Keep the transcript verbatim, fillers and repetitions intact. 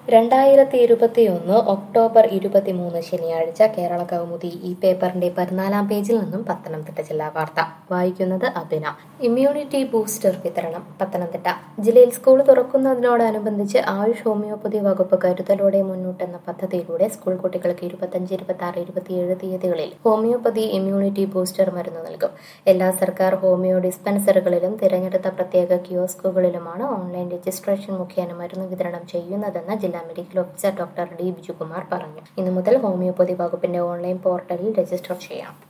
രണ്ടായിരത്തി ഇരുപത്തിയൊന്ന് ഒക്ടോബർ ഇരുപത്തിമൂന്ന് ശനിയാഴ്ച കേരള കൗമുദി ഈ പേപ്പറിന്റെ പതിനാലാം പേജിൽ നിന്നും പത്തനംതിട്ട ജില്ലാ വാർത്ത വായിക്കുന്നത് അഭിന. ഇമ്മ്യൂണിറ്റി ബൂസ്റ്റർ വിതരണം. പത്തനംതിട്ട ജില്ലയിൽ സ്കൂൾ തുറക്കുന്നതിനോടനുബന്ധിച്ച് ആയുഷ് ഹോമിയോപ്പതി വകുപ്പ് കരുതലോടെ മുന്നോട്ടെന്ന പദ്ധതിയിലൂടെ സ്കൂൾ കുട്ടികൾക്ക് ഇരുപത്തഞ്ച് ഇരുപത്തി ആറ് ഇരുപത്തിയേഴ് തീയതികളിൽ ഹോമിയോപ്പതി ഇമ്മ്യൂണിറ്റി ബൂസ്റ്റർ മരുന്ന് നൽകും. എല്ലാ സർക്കാർ ഹോമിയോ ഡിസ്പെൻസറികളിലും തിരഞ്ഞെടുത്ത പ്രത്യേക കിയോസ്കുകളിലുമാണ് ഓൺലൈൻ രജിസ്ട്രേഷൻ മുഖേന മരുന്ന് വിതരണം ചെയ്യുന്നതെന്ന് ജില്ലാ medical officer doctor D Bijukumar പറഞ്ഞു. ഇന്നു മുതൽ ഹോമിയോപ്പതി വകുപ്പിന്റെ ഓൺലൈൻ പോർട്ടലിൽ രജിസ്റ്റർ ചെയ്യാം.